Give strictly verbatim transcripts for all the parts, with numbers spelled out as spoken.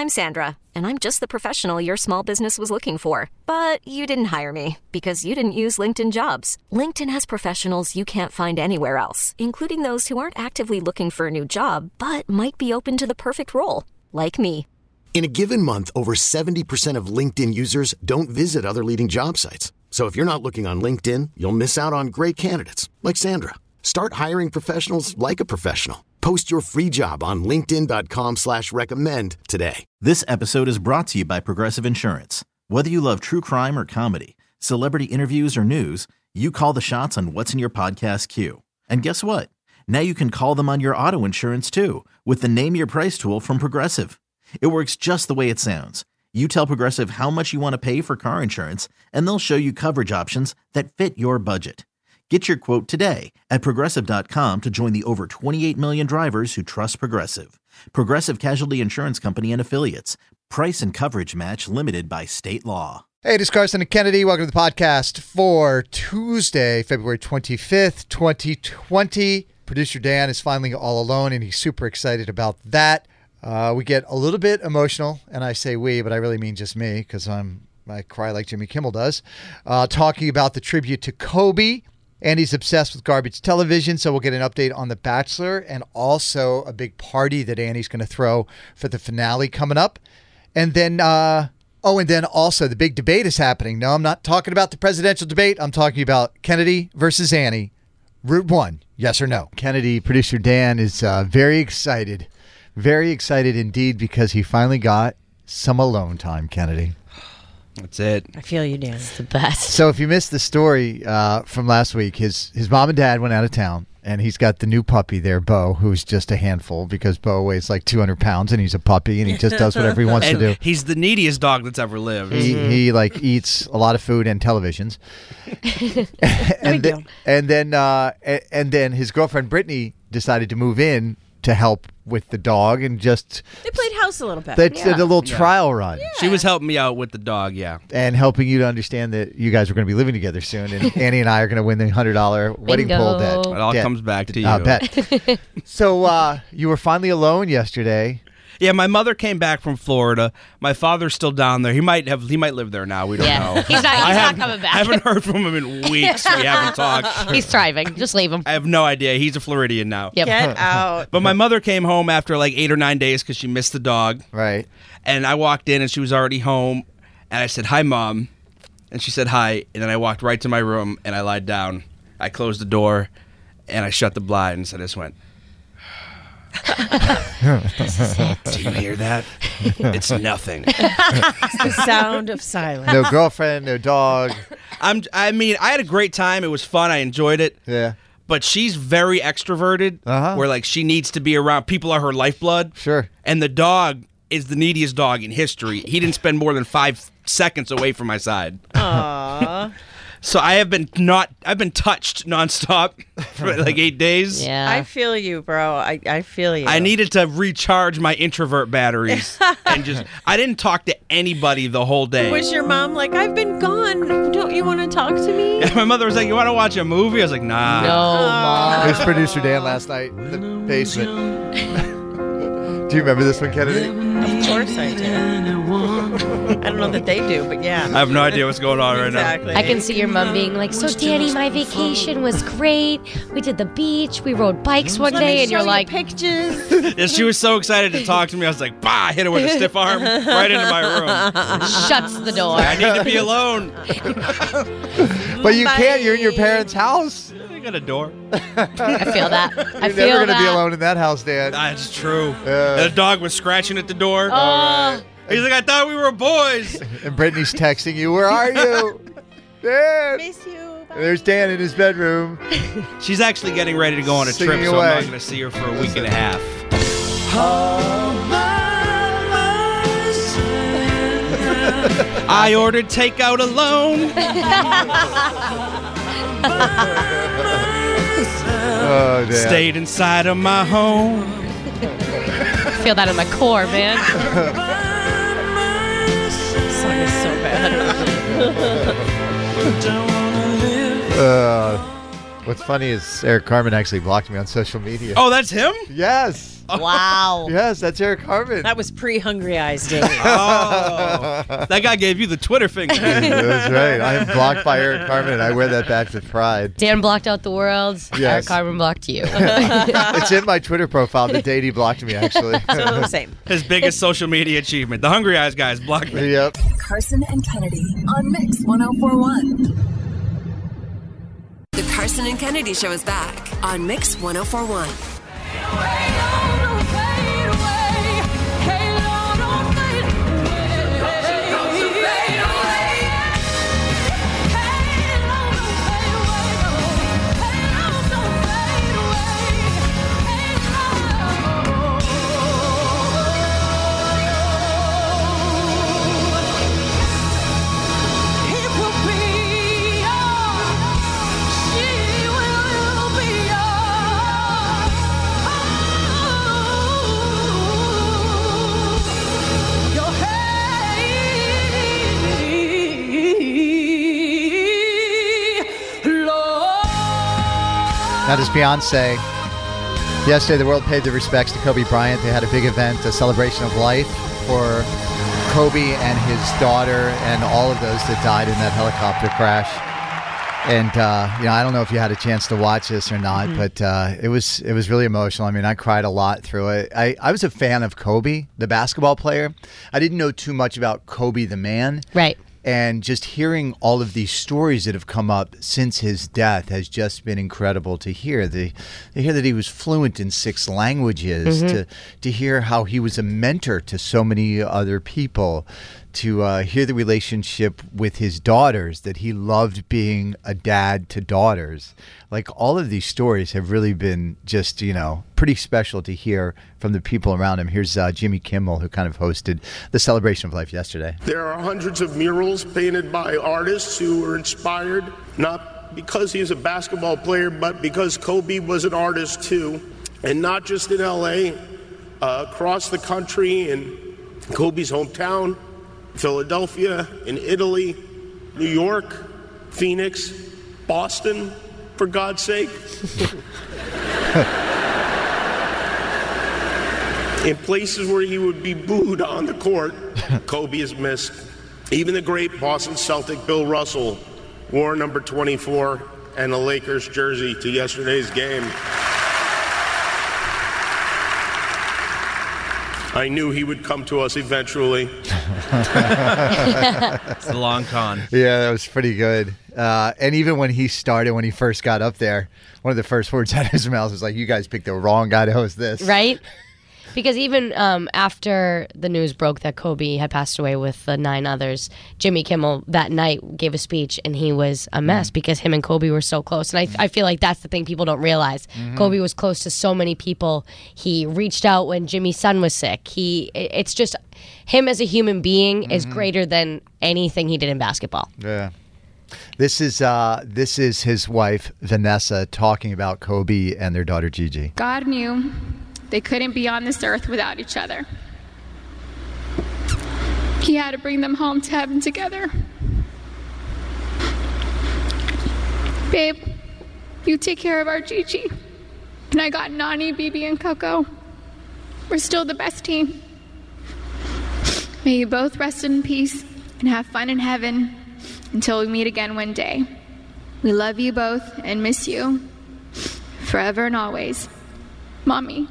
I'm Sandra, and I'm just the professional your small business was looking for. But you didn't hire me because you didn't use LinkedIn Jobs. LinkedIn has professionals you can't find anywhere else, including those who aren't actively looking for a new job, but might be open to the perfect role, like me. In a given month, over seventy percent of LinkedIn users don't visit other leading job sites. So if you're not looking on LinkedIn, you'll miss out on great candidates like Sandra. Start hiring professionals like a professional. Post your free job on linkedin dot com slash recommend today. This episode is brought to you by Progressive Insurance. Whether you love true crime or comedy, celebrity interviews or news, you call the shots on what's in your podcast queue. And guess what? Now you can call them on your auto insurance too with the Name Your Price tool from Progressive. It works just the way it sounds. You tell Progressive how much you want to pay for car insurance, and they'll show you coverage options that fit your budget. Get your quote today at Progressive dot com to join the over twenty-eight million drivers who trust Progressive. Progressive Casualty Insurance Company and Affiliates. Price and coverage match limited by state law. Hey, this is Carson and Kennedy. Welcome to the podcast for Tuesday, February twenty-fifth, twenty twenty. Producer Dan is finally all alone, and he's super excited about that. Uh, we get a little bit emotional, and I say we, but I really mean just me because I'm I cry like Jimmy Kimmel does, uh, talking about the tribute to Kobe. Andy's obsessed with garbage television, so we'll get an update on The Bachelor and also a big party that Andy's going to throw for the finale coming up. And then, uh, oh, and then also the big debate is happening. No, I'm not talking about the presidential debate. I'm talking about Kennedy versus Annie. Route one, yes or no? Kennedy, producer Dan, is uh, very excited. Very excited indeed because he finally got some alone time, Kennedy. That's it. I feel you, Dan. It's the best. So if you missed the story uh, from last week, his his mom and dad went out of town, and he's got the new puppy there, Bo, who's just a handful because Bo weighs like two hundred pounds, and he's a puppy, and he just does whatever he wants and to do. He's the neediest dog that's ever lived. He, Mm-hmm. he like eats a lot of food and televisions. and, then, and then uh, and then his girlfriend Brittany decided to move in to help with the dog and just They played house a little bit. they Yeah. did a little trial run. Yeah. She was helping me out with the dog, yeah. And helping you to understand that you guys are going to be living together soon, and Annie and I are going to win the one hundred dollars wedding Bingo. pole bet. It all Bet. comes back to you. Uh, bet. So uh, you were finally alone yesterday. Yeah, my mother came back from Florida. My father's still down there. He might have. He might live there now. We don't Yeah. know. He's not- I he's not haven't- coming back. I haven't heard from him in weeks. We haven't talked. He's thriving. Just leave him. I have no idea. He's a Floridian now. Yep. Get out. But my mother came home after like eight or nine days because she missed the dog. Right. And I walked in and she was already home. And I said, "Hi, Mom." And she said, "Hi." And then I walked right to my room and I lied down. I closed the door and I shut the blinds and I just went, "Do you hear that? It's nothing." The sound of silence. No girlfriend, no dog. I'm. I mean, I had a great time. It was fun. I enjoyed it. Yeah. But she's very extroverted, Uh-huh. where like she needs to be around. People are her lifeblood. Sure. And the dog is the neediest dog in history. He didn't spend more than five seconds away from my side. Aww. So I have been not. I've been touched nonstop for like eight days. Yeah. I feel you, bro. I, I feel you. I needed to recharge my introvert batteries and just. I didn't talk to anybody the whole day. Was your mom like, I've been gone. Don't you want to talk to me? And my mother was like, "You want to watch a movie?" I was like, "Nah." no, Mom. There's producer Dan last night in the basement. Do you remember this one, Kennedy? Of course I do. I don't know that they do, but yeah. I have no idea what's going on right Exactly. I can see your mom being like, "So, Danny, my vacation was great. We did the beach. We rode bikes one Let day," me and show you're you like, pictures. now. Yeah, she was so excited to talk to me. I was like, "Bah!" I hit her with a stiff arm right into my room. shuts the door. I need to be alone. But you can't. You're in your parents' house. I got a door. I feel that. I You're feel never going to that. be alone in that house, Dan. That's true. Yeah. And the dog was scratching at the door. Oh, He's like, "I thought we were boys." And Brittany's texting you, "Where are you?" Dan. Miss you. And there's Dan in his bedroom. She's actually getting ready to go on a Singing trip, so away. I'm not going to see her for a week and a half. I ordered takeout alone. Oh, Dan. Stayed inside of my home. I feel that in my core, man. This song is so bad. Uh, what's funny is Eric Carmen actually blocked me on social media. Oh, that's him? Yes. Wow. Yes, that's Eric Harmon. That was pre-Hungry Eyes days. Oh, that guy gave you the Twitter finger. That's right. I am blocked by Eric Harmon, and I wear that badge with pride. Dan blocked out the world. Yes. Eric Harmon blocked you. It's in my Twitter profile the day he blocked me, actually. So same. His biggest social media achievement. The Hungry Eyes guys blocked me. Yep. Carson and Kennedy on Mix one oh four point one. The Carson and Kennedy Show is back on Mix one oh four point one. That is Beyonce. Yesterday, the world paid their respects to Kobe Bryant. They had a big event, a celebration of life for Kobe and his daughter and all of those that died in that helicopter crash. And, uh, you know, I don't know if you had a chance to watch this or not, mm-hmm. but uh, it was it was really emotional. I mean, I cried a lot through it. I, I was a fan of Kobe, the basketball player. I didn't know too much about Kobe, the man. Right. And just hearing all of these stories that have come up since his death has just been incredible to hear. The, to hear that he was fluent in six languages, mm-hmm. to to hear how he was a mentor to so many other people, to uh, hear the relationship with his daughters, that he loved being a dad to daughters. Like, all of these stories have really been just, you know, pretty special to hear from the people around him. Here's uh, Jimmy Kimmel, who kind of hosted the celebration of life yesterday. There are hundreds of murals painted by artists who were inspired, not because he is a basketball player, but because Kobe was an artist too. And not just in L A, uh, across the country, in Kobe's hometown, Philadelphia, in Italy, New York, Phoenix, Boston, for God's sake. In places where he would be booed on the court, Kobe is missed. Even the great Boston Celtic Bill Russell wore number twenty-four and a Lakers jersey to yesterday's game. I knew he would come to us eventually. It's a long con. Yeah, that was pretty good. Uh, and even when he started, when he first got up there, one of the first words out of his mouth was like, "You guys picked the wrong guy to host this." Right? Because even um, after the news broke that Kobe had passed away with the nine others, Jimmy Kimmel that night gave a speech, and he was a mess mm. because him and Kobe were so close. And I, I feel like that's the thing people don't realize. Mm-hmm. Kobe was close to so many people. He reached out when Jimmy's son was sick. He, it's just, him as a human being mm-hmm. is greater than anything he did in basketball. Yeah. This is uh, this is his wife, Vanessa, talking about Kobe and their daughter, Gigi. God knew they couldn't be on this earth without each other. He had to bring them home to heaven together. Babe, you take care of our Gigi. And I got Nani, Bibi, and Coco. We're still the best team. May you both rest in peace and have fun in heaven until we meet again one day. We love you both and miss you forever and always. Mommy.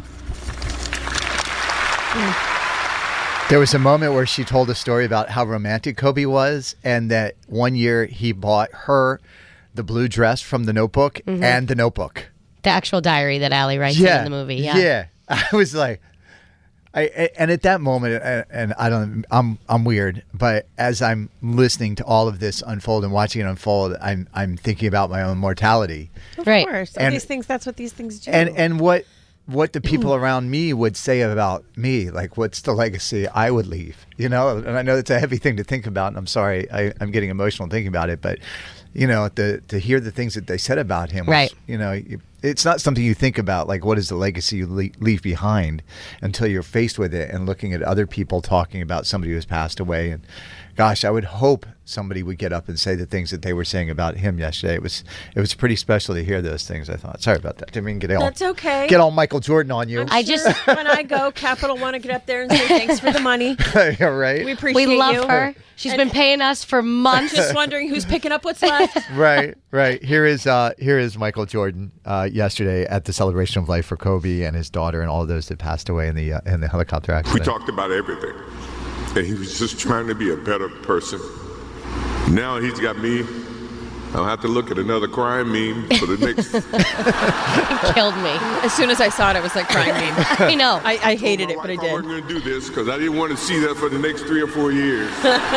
There was a moment where she told a story about how romantic Kobe was, and that one year he bought her the blue dress from The Notebook mm-hmm. and The Notebook. The actual diary that Allie writes yeah, in the movie. Yeah. Yeah. I was like, I and at that moment, and I don't, I'm I'm weird, but as I'm listening to all of this unfold and watching it unfold, I'm I'm thinking about my own mortality. Of right. course. And, these things, that's what these things do. And and what what the people around me would say about me, like what's the legacy I would leave, you know? And I know it's a heavy thing to think about, and I'm sorry, I, I'm getting emotional thinking about it, but you know, the, to hear the things that they said about him, was, right. you know, you, it's not something you think about, like what is the legacy you le- leave behind until you're faced with it and looking at other people talking about somebody who has passed away. And gosh, I would hope somebody would get up and say the things that they were saying about him yesterday. It was it was pretty special to hear those things, I thought. Sorry about that. Didn't mean to get all, That's okay. get all Michael Jordan on you. I'm I sure just- when I go, Capital One to get up there and say thanks for the money. Yeah, right? We appreciate We love you. her. She's And been paying us for months. Just wondering who's picking up what's left. Right, right. Here is uh, here is Michael Jordan uh, yesterday at the celebration of life for Kobe and his daughter and all of those that passed away in the uh, in the helicopter We accident. talked about everything, and he was just trying to be a better person. Now he's got me. I'll have to look at another crime meme for the next. He killed me. As soon as I saw it, I was like crying meme. I know. I, I hated it, but I I did. wasn't going to do this because I didn't want to see that for the next three or four years.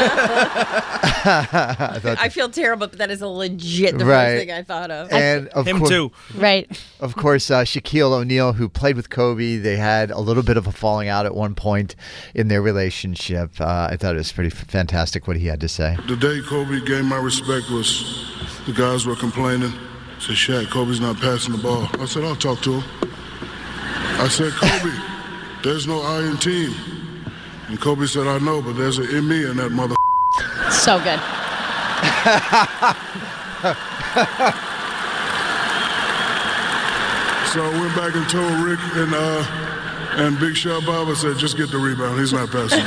I thought I feel terrible, but that is a legit the Right. first thing I thought of. and of Him course, too. Right. Of course, uh, Shaquille O'Neal, who played with Kobe, they had a little bit of a falling out at one point in their relationship. Uh, I thought it was pretty f- fantastic what he had to say. The day Kobe gained my respect was the guys were complaining. Said, Shaq, Kobe's not passing the ball. I said, I'll talk to him. I said, Kobe, there's no I in team. And Kobe said, I know, but there's an in me in that mother. So good. So I went back and told Rick and uh, and Big Shot Bob, I said, just get the rebound. He's not passing.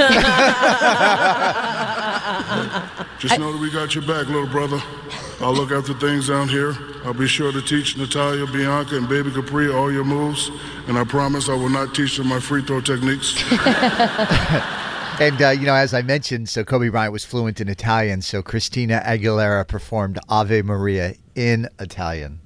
Just know that we got your back, little brother. I'll look after things down here. I'll be sure to teach Natalia, Bianca, and Baby Capri all your moves. And I promise I will not teach them my free throw techniques. And, uh, you know, as I mentioned, so Kobe Bryant was fluent in Italian, so Christina Aguilera performed Ave Maria in Italian.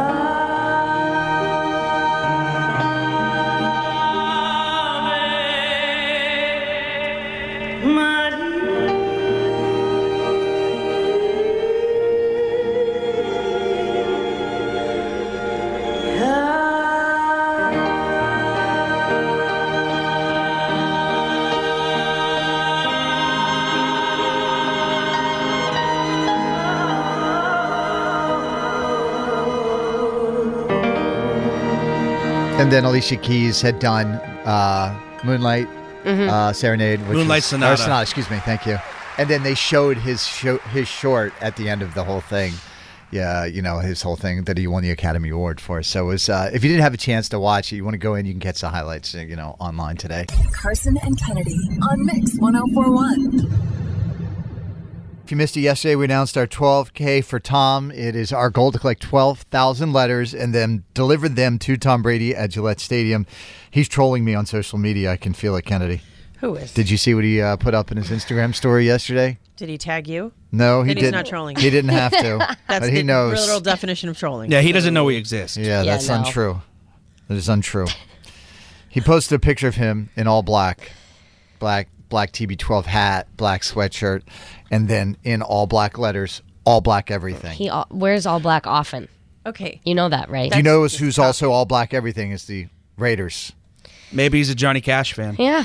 And then Alicia Keys had done uh, Moonlight uh, Serenade. Which Moonlight was, Sonata. or Sonata. Excuse me. Thank you. And then they showed his show, his short at the end of the whole thing. Yeah, you know, his whole thing that he won the Academy Award for. So it was, uh, if you didn't have a chance to watch it, you want to go in, you can catch the highlights, you know, online today. Carson and Kennedy on Mix ten forty-one. If you missed it yesterday, we announced our twelve K for Tom. It is our goal to collect twelve thousand letters and then deliver them to Tom Brady at Gillette Stadium. He's trolling me on social media. I can feel it, Kennedy. Who is? Did you see what he uh, put up in his Instagram story yesterday? Did he tag you? No, he Then he's didn't. not trolling. He didn't have to. That's but he the knows. literal definition of trolling. Yeah, he doesn't know we exist. Yeah, Yeah, that's no. untrue. That is untrue. He posted a picture of him in all black, black, black T B twelve hat, black sweatshirt, and then in all black letters, all black everything. He all, wears all black often. Okay. You know that, right? Do you know who's also all black everything is the Raiders? Maybe he's a Johnny Cash fan. Yeah.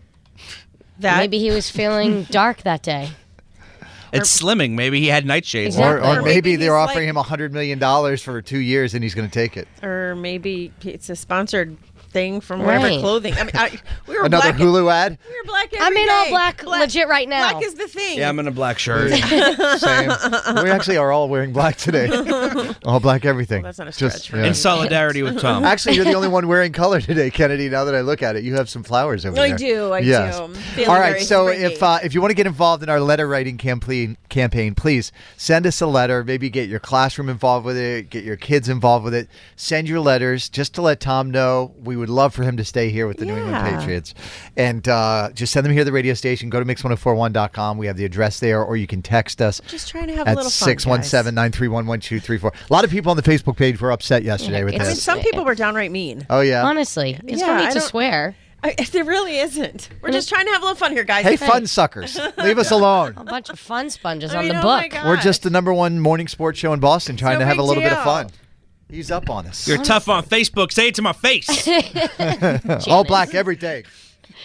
That Maybe he was feeling dark that day. It's slimming. Maybe he had nightshades. Exactly. Or, or Or maybe, maybe they're he's offering like- him one hundred million dollars for two years and he's going to take it. or maybe it's a sponsored thing from whatever Right. clothing. I mean, I, we were Another black. Hulu ad? We were black. I'm every in all day. black legit right now. Black is the thing. Yeah, I'm in a black shirt. Same. We actually are all wearing black today. All black everything. Well, that's not a Just- stretch for yeah. In solidarity with Tom. Actually, you're the only one wearing color today, Kennedy. Now that I look at it, you have some flowers over I there. do, I yes. do. I'm feeling All right. very So springy. if uh, if you want to get involved in our letter writing campaign, campaign, please send us a letter. Maybe get your classroom involved with it. Get your kids involved with it. Send your letters just to let Tom know. We would love for him to stay here with the New England Yeah. Patriots, and uh, just send them here at the radio station. Go to mix ten forty-one dot com. We have the address there, or you can text us. Just trying to have a At little fun, six one seven, nine three one, one two three four. A lot of people on the Facebook page were upset yesterday Yeah, with it's- I mean, this. some people were downright mean. Oh, yeah. Honestly, there's Yeah, no I need to don't- swear. I, there really isn't. We're just trying to have a little fun here, guys. Hey, fun suckers. Leave us alone. A bunch of fun sponges I on mean, the oh my book. God. We're just the number one morning sports show in Boston trying no to have a big little bit of deal. fun. He's up on us. You're tough on Facebook. Say it to my face. All black everything.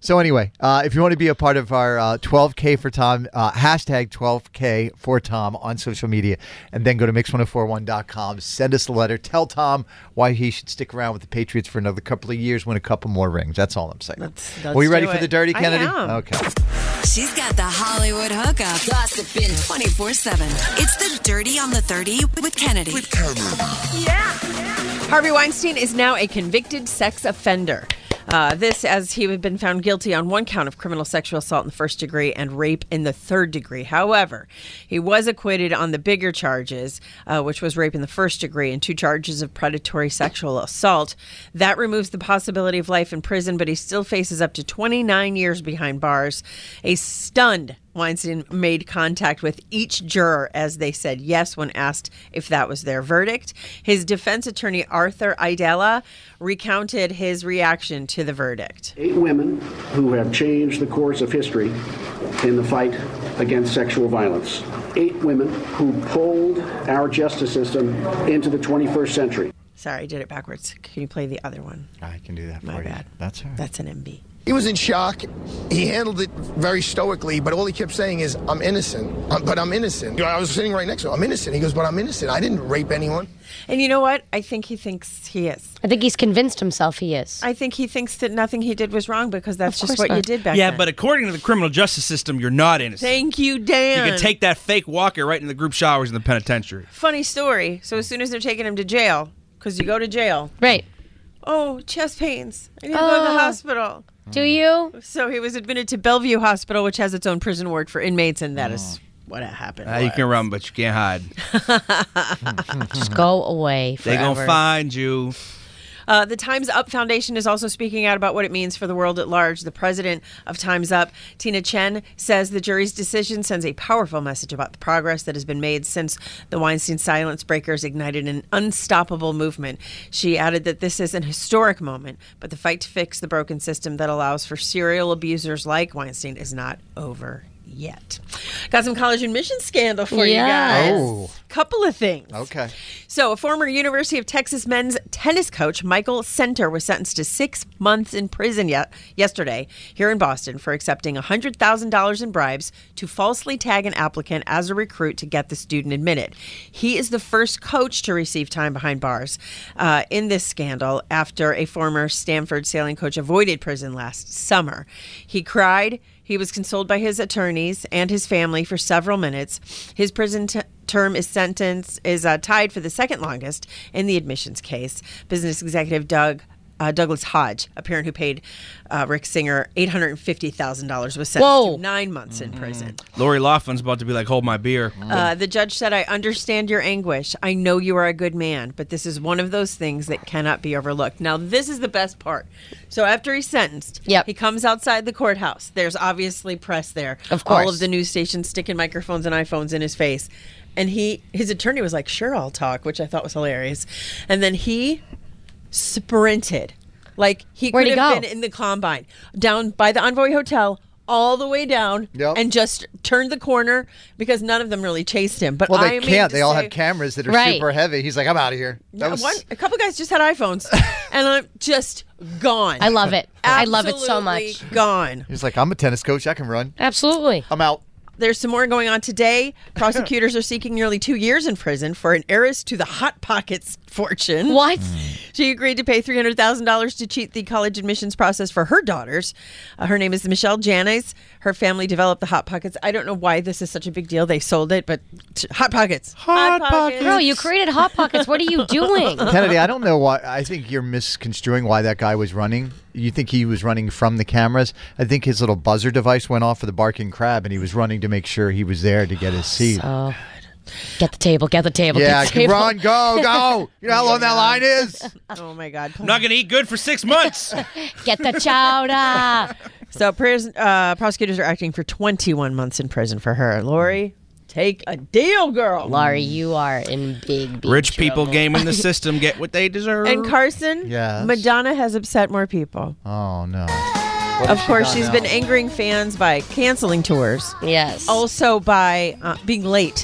So anyway, uh, if you want to be a part of our uh, twelve K for Tom, uh, hashtag twelve K for Tom on social media, and then go to mix ten forty-one dot com. Send us a letter. Tell Tom why he should stick around with the Patriots for another couple of years, win a couple more rings. That's all I'm saying. Let's, let's Are we ready do for it. the dirty, I Kennedy? am. Okay. She's got the Hollywood hookup. Gossiping twenty-four seven. It's the Dirty on the thirty with Kennedy. With Kennedy. Yeah. Harvey Weinstein is now a convicted sex offender. Uh, this as he had been found guilty on one count of criminal sexual assault in the first degree and rape in the third degree. However, he was acquitted on the bigger charges, uh, which was rape in the first degree and two charges of predatory sexual assault. That removes the possibility of life in prison, but he still faces up to twenty-nine years behind bars. A stunned Weinstein made contact with each juror as they said yes when asked if that was their verdict. His defense attorney, Arthur Idella, recounted his reaction to the verdict. Eight women who have changed the course of history in the fight against sexual violence. Eight women who pulled our justice system into the twenty-first century. Sorry, I did it backwards. Can you play the other one? I can do that for My you. bad. That's all right. That's an M B. He was in shock. He handled it very stoically, but all he kept saying is, I'm innocent, um, but I'm innocent. I was sitting right next to him. I'm innocent. He goes, but I'm innocent. I didn't rape anyone. And you know what? I think he thinks he is. I think he's convinced himself he is. I think he thinks that nothing he did was wrong because that's Of just course what you not. did back Yeah, then. but according to the criminal justice system, you're not innocent. Thank you, Dan. You can take that fake walker right in the group showers in the penitentiary. Funny story. So as soon as they're taking him to jail, because you go to jail. Right. Oh, chest pains. I need to go to the Oh. hospital. Do you? So he was admitted to Bellevue Hospital, which has its own prison ward for inmates, and that is what happened. Uh, you can run, but you can't hide. Just go away They forever. gonna find you. Uh, the Time's Up Foundation is also speaking out about what it means for the world at large. The president of Time's Up, Tina Chen, says the jury's decision sends a powerful message about the progress that has been made since the Weinstein silence breakers ignited an unstoppable movement. She added that this is an historic moment, but the fight to fix the broken system that allows for serial abusers like Weinstein is not over yet. Got some college admission scandal for you Yes. guys. Oh. Couple of things. Okay. So, a former University of Texas men's tennis coach, Michael Center, was sentenced to six months in prison yet yesterday here in Boston for accepting one hundred thousand dollars in bribes to falsely tag an applicant as a recruit to get the student admitted. He is the first coach to receive time behind bars uh, in this scandal after a former Stanford sailing coach avoided prison last summer. He cried. He was consoled by his attorneys and his family for several minutes. His prison t- term is sentence is uh, tied for the second longest in the admissions case. Business executive Doug uh, Douglas Hodge, a parent who paid uh, Rick Singer eight hundred fifty thousand dollars, was sentenced Whoa. to nine months in prison. Lori Laughlin's about to be like, hold my beer. Uh, the judge said, I understand your anguish. I know you are a good man, but this is one of those things that cannot be overlooked. Now, this is the best part. So after he's sentenced, Yep. he comes outside the courthouse. There's obviously press there. Of course. All of the news stations sticking microphones and iPhones in his face. And he, his attorney was like, sure, I'll talk, which I thought was hilarious. And then he sprinted. Like he Where'd could he have go? been in the Combine, down by the Envoy Hotel, all the way down, Yep. and just turned the corner because none of them really chased him. But Well, I they mean can't. to They all say- have cameras that are Right. super heavy. He's like, I'm out of here. That Yeah, was one, a couple guys just had iPhones, and I'm just gone. I love it. I love it so much. Absolutely Gone. He's like, I'm a tennis coach. I can run. Absolutely. I'm out. There's some more going on today. Prosecutors are seeking nearly two years in prison for an heiress to the Hot Pockets fortune. What? She agreed to pay three hundred thousand dollars to cheat the college admissions process for her daughters. Uh, her name is Michelle Janes. Her family developed the Hot Pockets. I don't know why this is such a big deal. They sold it, but t- Hot Pockets. Hot Pockets. Girl, you created Hot Pockets. What are you doing? Kennedy, I don't know why. I think you're misconstruing why that guy was running. You think he was running from the cameras? I think his little buzzer device went off for the barking crab, and he was running to make sure he was there to get his seat. So, get the table, get the table, yeah, get the table. run, go, go. You know how long that line is? Oh, my God. I'm not going to eat good for six months. Get the chowder. So pris- uh, prosecutors are acting for twenty-one months in prison for her. Lori, take a deal, girl. Laurie, you are in big, big Rich people trouble. gaming the system get what they deserve. And Carson, Yes? Madonna has upset more people. Oh, no. What Of has she course, done she's now? been angering fans by canceling tours. Yes. Also by uh, being late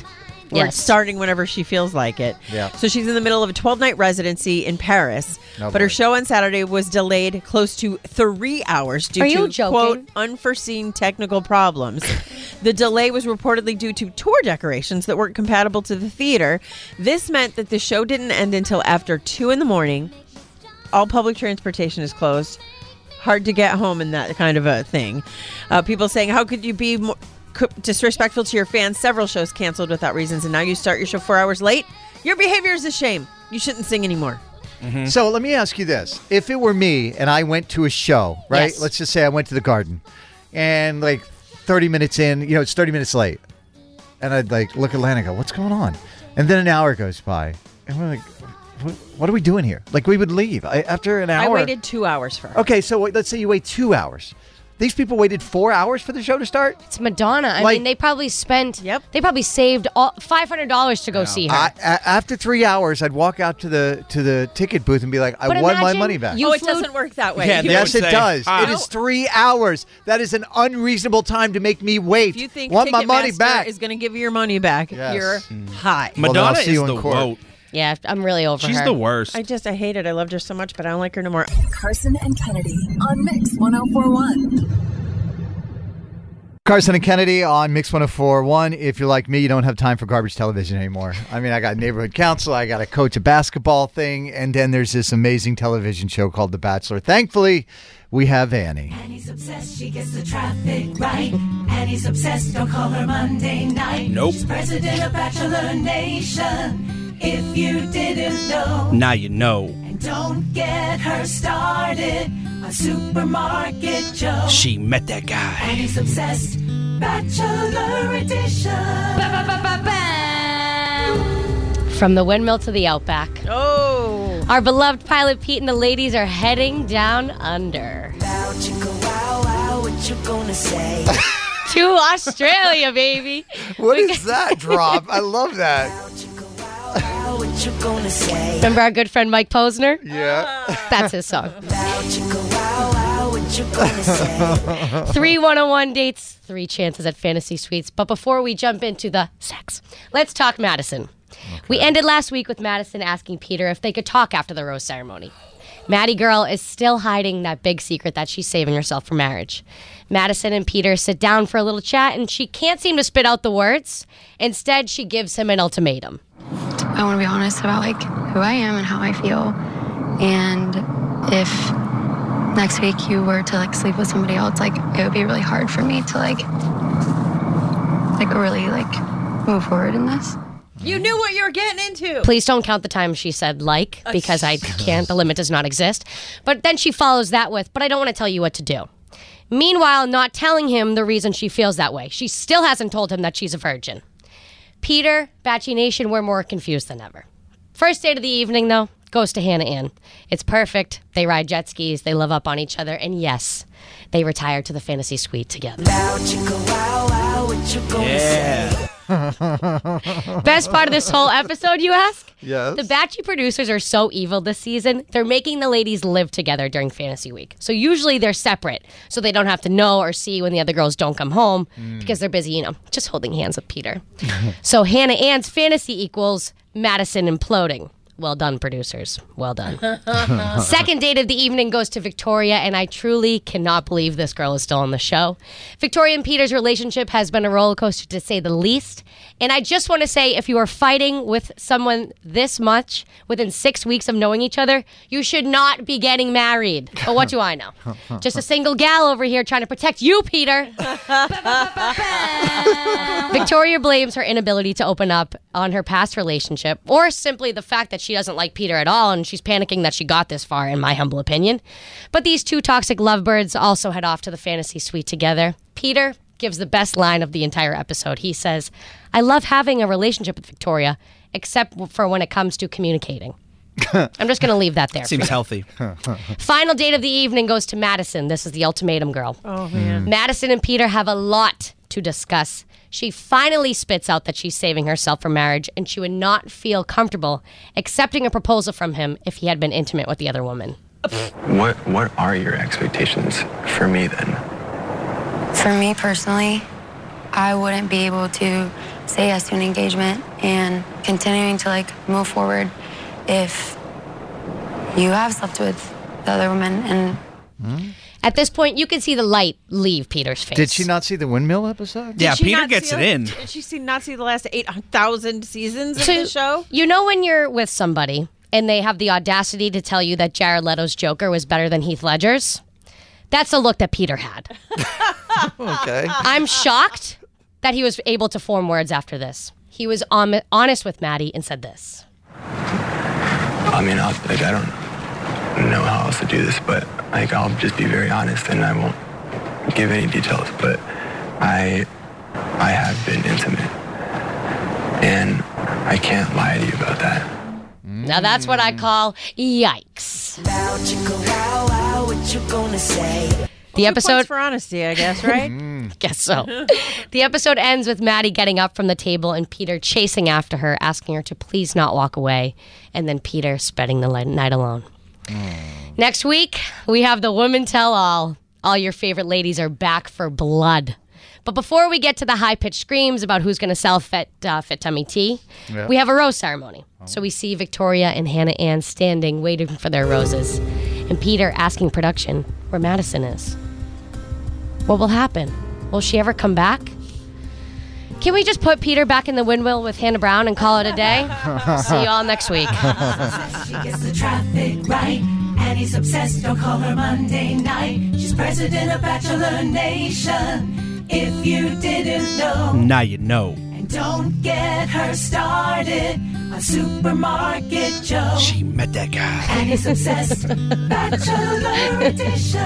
Or Yes. starting whenever she feels like it. Yeah. So she's in the middle of a twelve-night residency in Paris. Oh, but her boy. show on Saturday was delayed close to three hours due Are to, you joking? quote, unforeseen technical problems. The delay was reportedly due to tour decorations that weren't compatible to the theater. This meant that the show didn't end until after two in the morning. All public transportation is closed. Hard to get home and that kind of a thing. Uh, people saying, how could you be more disrespectful to your fans? Several shows canceled without reasons, and now you start your show four hours late? Your behavior is a shame. You shouldn't sing anymore. Mm-hmm. So let me ask you this. If it were me and I went to a show, right? Yes. Let's just say I went to the Garden and like thirty minutes in, you know, it's thirty minutes late. And I'd like look at Lana and go, what's going on? And then an hour goes by. And we're like, what, what are we doing here? Like we would leave I, after an hour. I waited two hours for her. Okay, so wait, let's say you wait two hours. These people waited four hours for the show to start? It's Madonna. I Like- mean, they probably spent. Yep. They probably saved all five hundred dollars to go see her. I, a- after three hours, I'd walk out to the to the ticket booth and be like, I But want my imagine money back. Oh, it doesn't work that way. Yeah, they Yes, would it say, does. "Ah." It is three hours. That is an unreasonable time to make me wait. If you think want my money Ticketmaster back? is going to give you your money back, Yes. you're Mm. high. Well, then I'll Madonna see you is in the court. goat. Yeah, I'm really over She's her. the worst. I just, I hate it. I loved her so much, but I don't like her no more. Carson and Kennedy on Mix ten forty-one. Carson and Kennedy on Mix ten forty-one. If you're like me, you don't have time for garbage television anymore. I mean, I got neighborhood council, I got to coach a basketball thing, and then there's this amazing television show called The Bachelor. Thankfully, we have Annie. Annie's obsessed, she gets the traffic right. Annie's obsessed, don't call her Monday night. Nope. She's president of Bachelor Nation, if you didn't know. Now you know. And don't get her started on Supermarket Joe. She met that guy. Annie's obsessed, Bachelor Edition. From the windmill to the outback. Oh. Our beloved pilot Pete and the ladies are heading down under. Wow, chicka, wow, wow, what you gonna say? To Australia, baby. What is that drop? I love that. Wow, what you gonna say? Remember our good friend Mike Posner? Yeah. That's his song. Wow, chicka, wow, wow, what you gonna say? Three one oh one dates, three chances at Fantasy Suites. But before we jump into the sex, let's talk Madison. We ended last week with Madison asking Peter if they could talk after the rose ceremony. Maddie girl is still hiding that big secret that she's saving herself for marriage. Madison and Peter sit down for a little chat, and she can't seem to spit out the words. Instead, she gives him an ultimatum. I want to be honest about like who I am and how I feel. And if next week you were to like sleep with somebody else, like it would be really hard for me to like like really like move forward in this. You knew what you were getting into. Please don't count the time she said like, because I can't. The limit does not exist. But then she follows that with, but I don't want to tell you what to do. Meanwhile, not telling him the reason she feels that way. She still hasn't told him that she's a virgin. Peter, Batchy Nation, we're more confused than ever. First date of the evening, though, goes to Hannah Ann. It's perfect. They ride jet skis. They love up on each other. And yes, they retire to the fantasy suite together. Wow, chicka, wow, wow, what you gonna Yeah. say? Best part of this whole episode, you ask? Yes. The Batchy producers are so evil this season, they're making the ladies live together during Fantasy Week. So usually they're separate, so they don't have to know or see when the other girls don't come home because they're busy, you know, just holding hands with Peter. So Hannah Ann's fantasy equals Madison imploding. Well done, producers. Well done. Second date of the evening goes to Victoria, and I truly cannot believe this girl is still on the show. Victoria and Peter's relationship has been a roller coaster, to say the least. And I just want to say, if you are fighting with someone this much within six weeks of knowing each other, you should not be getting married. But what do I know? Just a single gal over here trying to protect you, Peter. Victoria blames her inability to open up on her past relationship, or simply the fact that she doesn't like Peter at all, and she's panicking that she got this far, in my humble opinion. But these two toxic lovebirds also head off to the fantasy suite together. Peter gives the best line of the entire episode. He says, I love having a relationship with Victoria, except for when it comes to communicating. I'm just going to leave that there. Seems healthy. Final date of the evening goes to Madison. This is the ultimatum girl. Oh, man. Madison and Peter have a lot to discuss. She finally spits out that she's saving herself for marriage, and she would not feel comfortable accepting a proposal from him if he had been intimate with the other woman. What What are your expectations for me then? For me personally, I wouldn't be able to say yes to an engagement and continuing to like move forward if you have slept with the other woman. And Hmm? At this point, you can see the light leave Peter's face. Did she not see the windmill episode? Yeah, Did she Peter not gets see it in. Did she see, not see the last eight thousand seasons of So, the show? You know when you're with somebody and they have the audacity to tell you that Jared Leto's Joker was better than Heath Ledger's? That's the look that Peter had. Okay. I'm shocked that he was able to form words after this. He was on, honest with Maddie and said this. I mean, I'll, like, I don't know how else to do this, but like, I'll just be very honest and I won't give any details, but I, I have been intimate and I can't lie to you about that. Now that's what I call yikes. The episode Points for honesty, I guess, right? Guess so. The episode ends with Maddie getting up from the table and Peter chasing after her, asking her to please not walk away, and then Peter spending the night alone. Next week, we have the Women Tell All. All your favorite ladies are back for blood. But before we get to the high-pitched screams about who's going to sell Fit, uh, Fit Tummy Tea, Yeah. we have a rose ceremony. So we see Victoria and Hannah Ann standing, waiting for their roses, and Peter asking production where Madison is. What will happen? Will she ever come back? Can we just put Peter back in the windmill with Hannah Brown and call it a day? See you all next week. She gets the traffic right, and he's obsessed. Don't call her Monday night. She's president of Bachelor Nation. If you didn't know, Now you know. and don't get her started on Supermarket Joe. She met that guy. And he's obsessed. Bachelor Edition.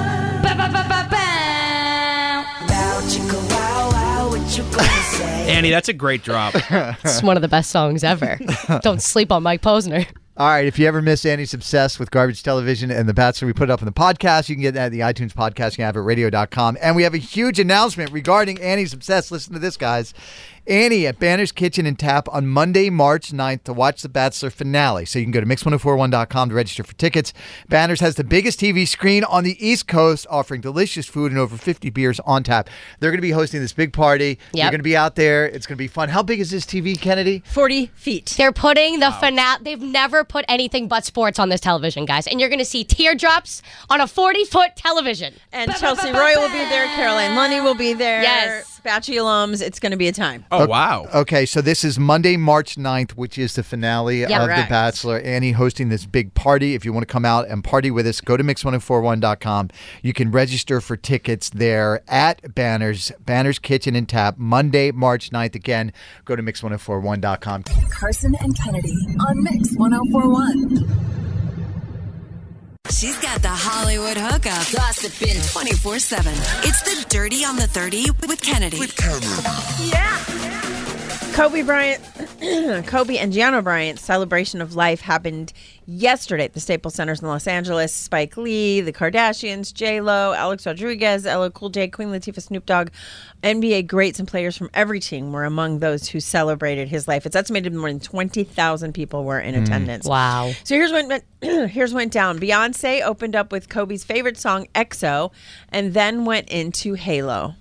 Wow, chicka, wow, wow, what you gonna say? Annie, that's a great drop. It's one of the best songs ever. Don't sleep on Mike Posner. All right, if you ever miss Annie's Obsessed with Garbage Television and The Bachelor, we put it up in the podcast. You can get that at the iTunes podcast. You can have it at radio dot com. And we have a huge announcement regarding Annie's Obsessed. Listen to this, guys. Annie at Banner's Kitchen and Tap on Monday, March ninth to watch The Bachelor finale. So you can go to mix ten forty-one dot com to register for tickets. Banner's has the biggest T V screen on the East Coast, offering delicious food and over fifty beers on tap. They're going to be hosting this big party. You're Yep. going to be out there. It's going to be fun. How big is this T V, Kennedy? forty feet. They're putting the finale. They've never put anything but sports on this television, guys. And you're going to see teardrops on a forty-foot television. And Chelsea Roy will be there. Caroline Lunny will be there. Yes. Batchy alums. It's going to be a time. Oh, wow. Okay, so this is Monday, March ninth, which is the finale Yeah, of correct. The Bachelor. Annie hosting this big party. If you want to come out and party with us, go to mix ten forty-one dot com. You can register for tickets there at Banners, Banners Kitchen and Tap, Monday, March ninth. Again, go to mix ten forty-one dot com. Carson and Kennedy on Mix ten forty-one. She's got the Hollywood hookup. Gossiping twenty-four seven. It's the Dirty on the thirty with Kennedy. With Yeah. Kobe Bryant, Kobe and Gianna Bryant's celebration of life happened yesterday at the Staples Center in Los Angeles. Spike Lee, the Kardashians, J-Lo, Alex Rodriguez, L L Cool J, Queen Latifah, Snoop Dogg, N B A greats and players from every team were among those who celebrated his life. It's estimated more than twenty thousand people were in attendance. Wow. So here's what went, here's what went down. Beyonce opened up with Kobe's favorite song, X O, and then went into Halo.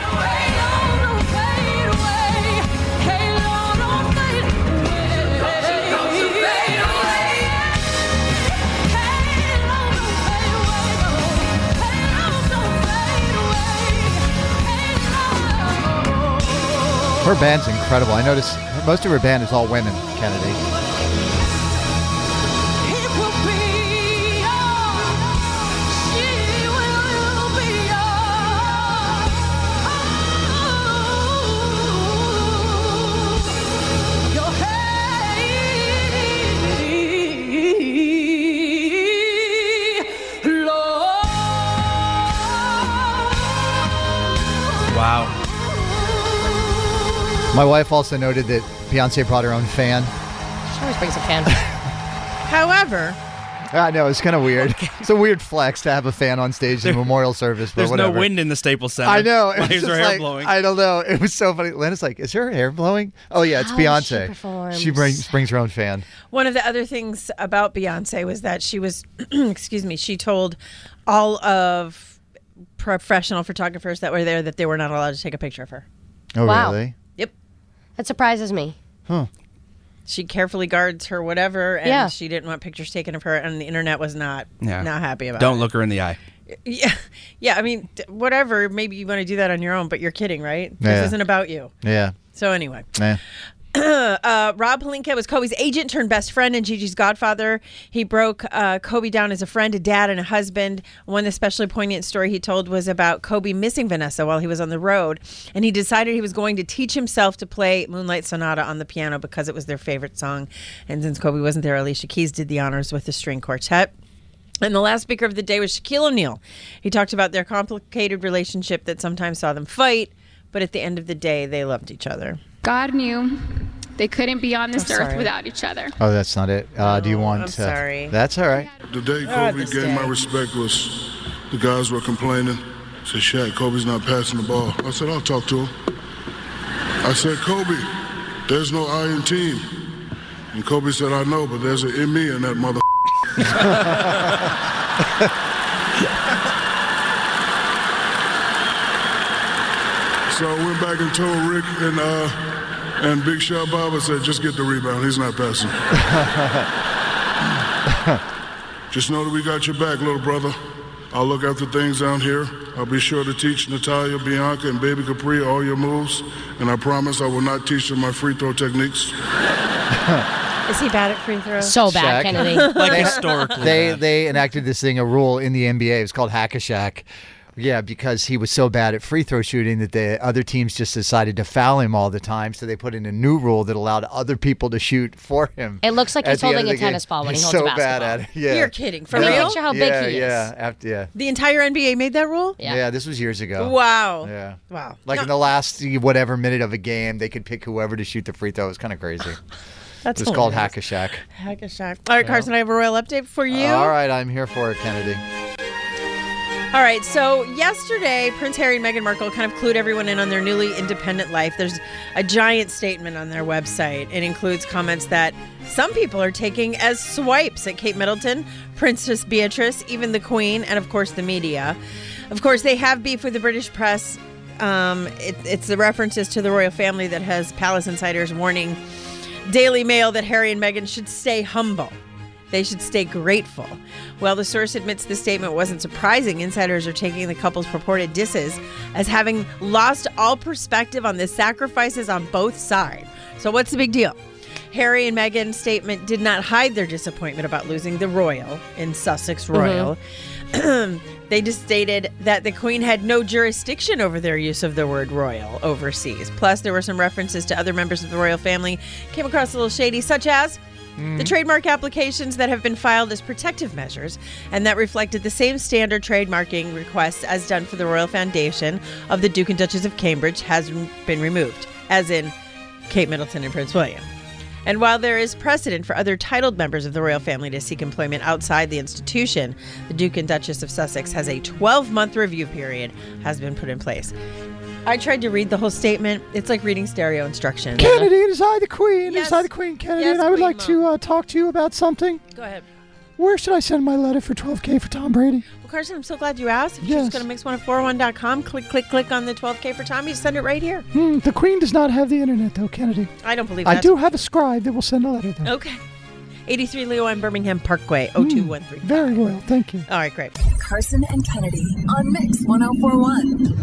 Her band's incredible. I noticed most of her band is all women, Kennedy. Wow. My wife also noted that Beyonce brought her own fan. She always brings a fan. However, I know, it's kind of weird. It's a weird flex to have a fan on stage in a memorial service, but There's whatever. no wind in the Staples Center. I know. It Why was is her just hair like- blowing? I don't know. It was so funny. Lena's like, is her hair blowing? Oh, yeah, it's How she Beyonce. performs. She brings brings her own fan. one of the other things about Beyonce was that she was, excuse me, she told all of professional photographers that were there that they were not allowed to take a picture of her. Oh, Wow. really? Yep. That surprises me. Huh. She carefully guards her whatever, and Yeah. she didn't want pictures taken of her, and the internet was not Yeah. not happy about Don't it. look her in the eye. Yeah, yeah. I mean, d- whatever. Maybe you want to do that on your own, but you're kidding, right? Yeah. This isn't about you. Yeah. So anyway. Yeah. uh, Rob Pelinka was Kobe's agent turned best friend and Gigi's godfather. He broke uh, Kobe down as a friend, a dad, and a husband. One especially poignant story he told was about Kobe missing Vanessa while he was on the road, and he decided he was going to teach himself to play Moonlight Sonata on the piano because it was their favorite song. And since Kobe wasn't there, Alicia Keys did the honors with the string quartet. And the last speaker of the day was Shaquille O'Neal. He talked about their complicated relationship that sometimes saw them fight, but at the end of the day, they loved each other. God knew they couldn't be on this I'm earth sorry. without each other. Oh, that's not it. Uh, do you want? I'm uh, sorry. That's all right. The day Ah, Kobe this gained my day. respect was the guys were complaining. Said, Shaq, Kobe's not passing the ball. I said, I'll talk to him. I said, Kobe, there's no I in team. And Kobe said, I know, but there's an in me in that mother. So I went back and told Rick and uh, and Big Shot Bob, I said, just get the rebound. He's not passing. Just know that we got your back, little brother. I'll look after things down here. I'll be sure to teach Natalia, Bianca, and Baby Capri all your moves. And I promise I will not teach them my free throw techniques. Is he bad at free throws? So bad, Shaq. Kennedy. Like They- historically. They bad. they enacted this thing, a rule in the N B A. It was called Hack-a-Shack. Yeah, because he was so bad at free throw shooting that the other teams just decided to foul him all the time. So they put in a new rule that allowed other people to shoot for him. It looks like at he's the end holding of a the game. tennis ball when He's he holds so a basketball. bad at it. Yeah. You're kidding. For I mean, real? picture how big yeah, he is. yeah, after, yeah. The entire N B A made that rule? Yeah. Yeah, this was years ago. Wow. Yeah. Wow. Like No, in the last whatever minute of a game, they could pick whoever to shoot the free throw. It was kind of crazy. That's It was called hilarious. Hack-a-Shack. Hack-a-Shack. All right, Carson, I have a royal update for you. All right, I'm here for it, Kennedy. All right, so yesterday, Prince Harry and Meghan Markle kind of clued everyone in on their newly independent life. There's a giant statement on their website. It includes comments that some people are taking as swipes at Kate Middleton, Princess Beatrice, even the Queen, and of course the media. Of course, they have beef with the British press. Um, it, it's the references to the royal family that has Palace insiders warning Daily Mail that Harry and Meghan should stay humble. They should stay grateful. Well, the source admits the statement wasn't surprising. Insiders are taking the couple's purported disses as having lost all perspective on the sacrifices on both sides. So what's the big deal? Harry and Meghan's statement did not hide their disappointment about losing the royal in Sussex Royal. They just stated that the Queen had no jurisdiction over their use of the word royal overseas. Plus, there were some references to other members of the royal family came across a little shady, such as the trademark applications that have been filed as protective measures and that reflected the same standard trademarking requests as done for the Royal Foundation of the Duke and Duchess of Cambridge has been removed, as in Kate Middleton and Prince William. And while there is precedent for other titled members of the royal family to seek employment outside the institution, the Duke and Duchess of Sussex has a twelve-month review period has been put in place. I tried to read the whole statement. It's like reading stereo instructions. Kennedy, it is I, the Queen. Yes. It is I, the Queen, Kennedy, Yes, and I would Queen like to uh, talk to you about something. Go ahead. Where should I send my letter for twelve K for Tom Brady? Well, Carson, I'm so glad you asked. If you Yes. just go to mix one oh four one dot com, click, click, click on the twelve K for Tom, you send it right here. Hmm, the Queen does not have the internet, though, Kennedy. I don't believe I that. do have a scribe that will send a letter, though. Okay. eighty-three Leo and Birmingham Parkway, oh two one three. Very well, thank you. All right, great. Carson and Kennedy on Mix one oh four one.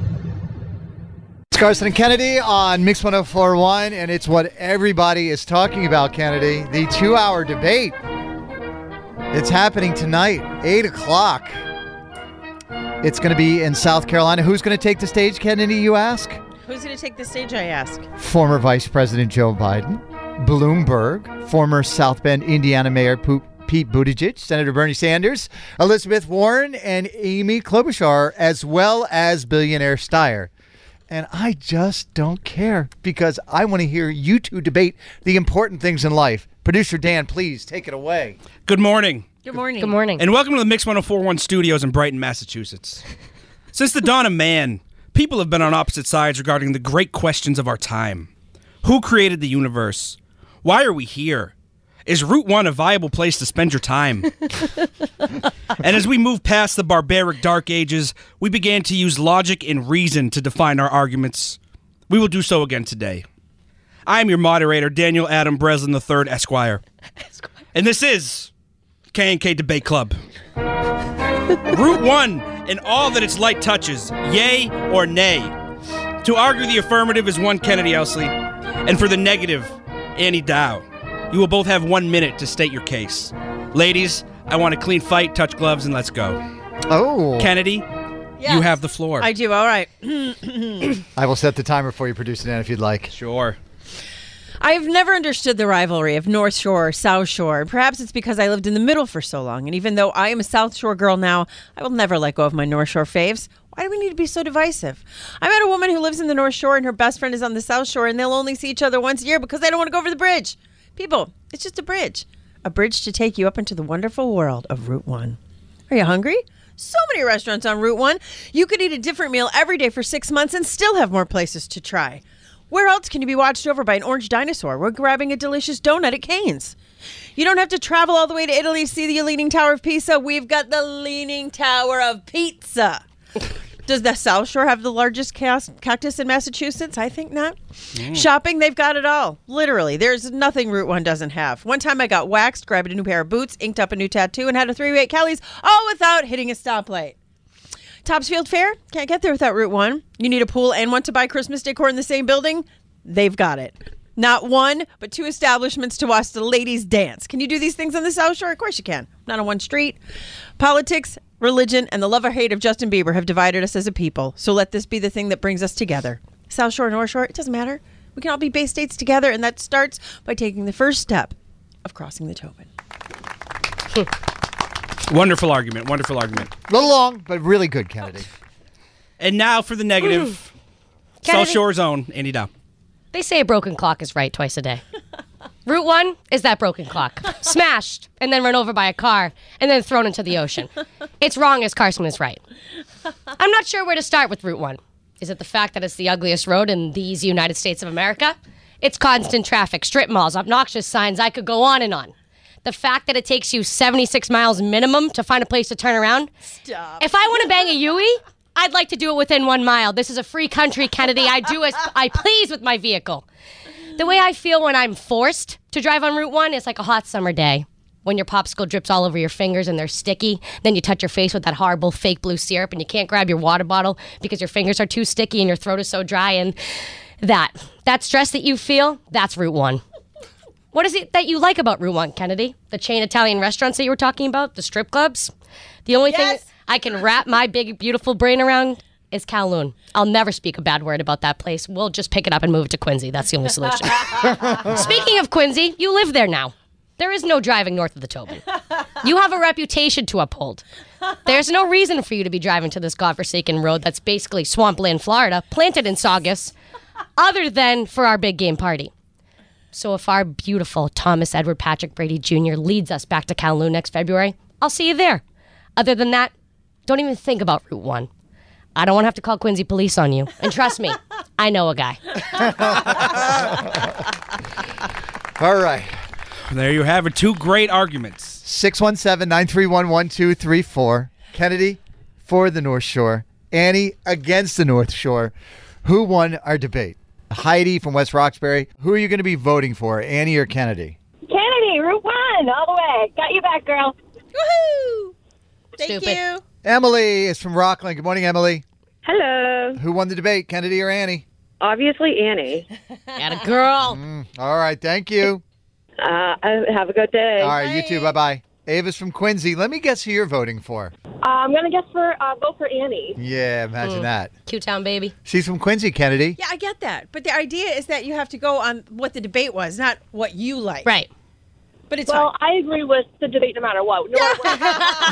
It's Carson and Kennedy on Mix one oh four one, and it's what everybody is talking about, Kennedy. The two-hour debate. It's happening tonight, eight o'clock. It's going to be in South Carolina. Who's going to take the stage, Kennedy, you ask? Who's going to take the stage, I ask? Former Vice President Joe Biden, Bloomberg, former South Bend, Indiana Mayor P- Pete Buttigieg, Senator Bernie Sanders, Elizabeth Warren, and Amy Klobuchar, as well as billionaire Steyer. And I just don't care because I want to hear you two debate the important things in life. Producer Dan, please take it away. Good morning. Good morning. Good morning. And welcome to the Mix one oh four one studios in Brighton, Massachusetts. Since the dawn of man, people have been on opposite sides regarding the great questions of our time. Who created the universe? Why are we here? Is Route one a viable place to spend your time? And as we move past the barbaric dark ages, we began to use logic and reason to define our arguments. We will do so again today. I'm your moderator, Daniel Adam Breslin the third, Esquire. Esquire. And this is K and K Debate Club. Route one and all that its light touches, yay or nay. To argue the affirmative is one Kennedy Elsley, and for the negative, Annie Dow. You will both have one minute to state your case. Ladies, I want a clean fight, touch gloves, and let's go. Oh. Kennedy, Yes. you have the floor. I do. All right. I will set the timer for you, Producer Dan, if you'd like. Sure. I've never understood the rivalry of North Shore or South Shore. Perhaps it's because I lived in the middle for so long. And even though I am a South Shore girl now, I will never let go of my North Shore faves. Why do we need to be so divisive? I met a woman who lives in the North Shore and her best friend is on the South Shore, and they'll only see each other once a year because they don't want to go over the bridge. People, it's just a bridge. A bridge to take you up into the wonderful world of Route one. Are you hungry? So many restaurants on Route one. You could eat a different meal every day for six months and still have more places to try. Where else can you be watched over by an orange dinosaur? We're grabbing a delicious donut at Cane's. You don't have to travel all the way to Italy to see the Leaning Tower of Pisa. We've got the Leaning Tower of Pizza. Does the South Shore have the largest cactus in Massachusetts? I think not. Mm. Shopping, they've got it all. Literally, there's nothing Route one doesn't have. One time I got waxed, grabbed a new pair of boots, inked up a new tattoo, and had a three oh eight Kelly's, all without hitting a stoplight. Topsfield Fair, can't get there without Route one. You need a pool and want to buy Christmas decor in the same building? They've got it. Not one, but two establishments to watch the ladies dance. Can you do these things on the South Shore? Of course you can. Not on one street. Politics, religion, and the love or hate of Justin Bieber have divided us as a people. So let this be the thing that brings us together. South Shore, North Shore, it doesn't matter. We can all be Bay States together, and that starts by taking the first step of crossing the Tobin. Wonderful argument. Wonderful argument. A little long, but really good, Kennedy. And now for the negative. South Shore's own Andy Dow. They say a broken clock is right twice a day. Route one is that broken clock. Smashed, and then run over by a car, and then thrown into the ocean. It's wrong as Carson is right. I'm not sure where to start with Route one. Is it the fact that it's the ugliest road in these United States of America? It's constant traffic, strip malls, obnoxious signs. I could go on and on. The fact that it takes you seventy-six miles minimum to find a place to turn around. Stop. If I want to bang a Yui, I'd like to do it within one mile. This is a free country, Kennedy. I do as I please with my vehicle. The way I feel when I'm forced to drive on Route one is like a hot summer day when your popsicle drips all over your fingers and they're sticky. Then you touch your face with that horrible fake blue syrup and you can't grab your water bottle because your fingers are too sticky and your throat is so dry. And that, that stress that you feel, that's Route one. What is it that you like about Route one, Kennedy? The chain Italian restaurants that you were talking about? The strip clubs? The only Yes. thing I can wrap my big, beautiful brain around is Kowloon. I'll never speak a bad word about that place. We'll just pick it up and move it to Quincy. That's the only solution. Speaking of Quincy, you live there now. There is no driving north of the Tobin. You have a reputation to uphold. There's no reason for you to be driving to this godforsaken road that's basically swampland Florida, planted in Saugus, other than for our big game party. So if our beautiful Thomas Edward Patrick Brady Junior leads us back to Kowloon next February, I'll see you there. Other than that, don't even think about Route one. I don't want to have to call Quincy police on you. And trust me, I know a guy. All right. There you have it. Two great arguments. six one seven, nine three one, one two three four. Kennedy for the North Shore. Annie against the North Shore. Who won our debate? Heidi from West Roxbury. Who are you going to be voting for, Annie or Kennedy? Kennedy, Route one, all the way. Got you back, girl. Woohoo! Thank Stupid. you. Emily is from Rockland. Good morning, Emily. Hello. Who won the debate, Kennedy or Annie? Obviously, Annie. Got a girl. Mm, all right, thank you. Uh, have a good day. All right, you too. Bye-bye. Ava's from Quincy. Let me guess who you're voting for. Uh, I'm going to guess for, uh, vote for Annie. Yeah, imagine Mm. that. Q-Town, baby. She's from Quincy, Kennedy. Yeah, I get that. But the idea is that you have to go on what the debate was, not what you like. Right. But it's well, I agree with the debate no matter what. No matter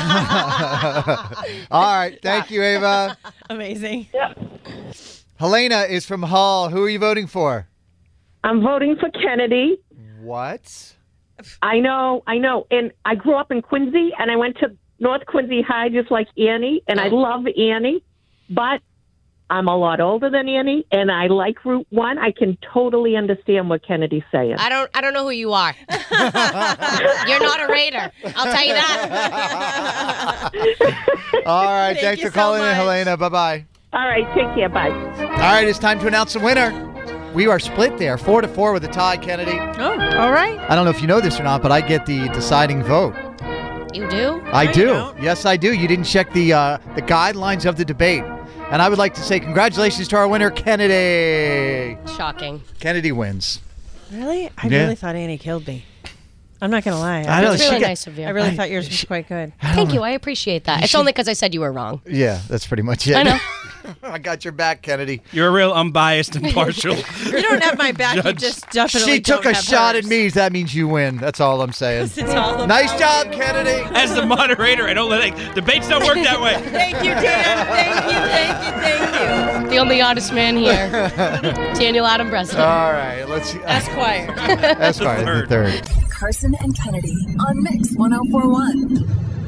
All right, thank you, Ava. Amazing. Yep. Helena is from Hall. Who are you voting for? I'm voting for Kennedy. What? I know, I know. And I grew up in Quincy, and I went to North Quincy High just like Annie, and I love Annie. But I'm a lot older than Annie, and I like Route one. I can totally understand what Kennedy's saying. I don't I don't know who you are. You're not a Raider. I'll tell you that. All right, Thank thanks you for so calling in, much. Helena. Bye-bye. All right, take care. Bye. All right, it's time to announce the winner. We are split there, four to four with a tie, Kennedy. Oh, all right. I don't know if you know this or not, but I get the deciding vote. You do? I No, you do. don't. Yes, I do. You didn't check the uh, the guidelines of the debate. And I would like to say congratulations to our winner, Kennedy. Shocking. Kennedy wins. Really? I Yeah. really thought Annie killed me. I'm not going to lie. I know, It's she really got- nice of you. I really I- thought yours was quite good. Thank you. I appreciate that. It's only because I said you were wrong. Yeah, that's pretty much it. I know. I got your back, Kennedy. You're a real unbiased, impartial. You don't have my back. You Judge. just definitely She took don't a have shot hers. at me. That means you win. That's all I'm saying. It's all about Nice job, you. Kennedy. As the moderator, I don't let it, debates don't work that way. Thank you, Dan. Thank you, thank you, thank you. The only honest man here. Daniel Adam Breslin. All right, let's see. Esquire. Esquire, the third. Carson and Kennedy on Mix one oh four one.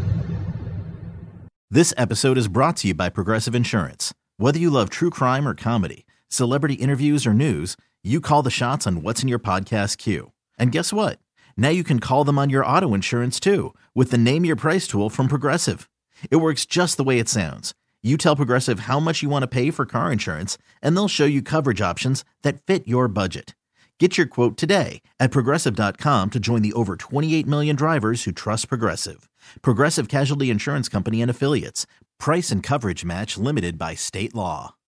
This episode is brought to you by Progressive Insurance. Whether you love true crime or comedy, celebrity interviews or news, you call the shots on what's in your podcast queue. And guess what? Now you can call them on your auto insurance too with the Name Your Price tool from Progressive. It works just the way it sounds. You tell Progressive how much you want to pay for car insurance, and they'll show you coverage options that fit your budget. Get your quote today at Progressive dot com to join the over twenty-eight million drivers who trust Progressive. Progressive Casualty Insurance Company and Affiliates. Price and coverage match limited by state law.